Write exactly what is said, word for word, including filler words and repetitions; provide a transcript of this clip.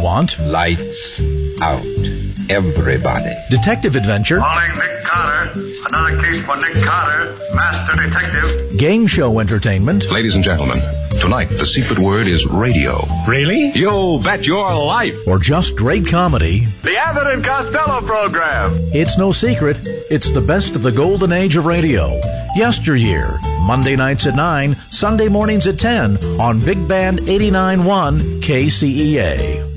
want. Lights out. Everybody. Detective adventure. Calling Nick Carter. Another case for Nick Carter, Master Detective. Game show entertainment. Ladies and gentlemen, tonight the secret word is radio. Really? You bet your life. Or just great comedy. The Abbott and Costello Program. It's no secret. It's the best of the golden age of radio. Yesteryear. Monday nights at nine, Sunday mornings at ten on Big Band eighty-nine point one K C E A.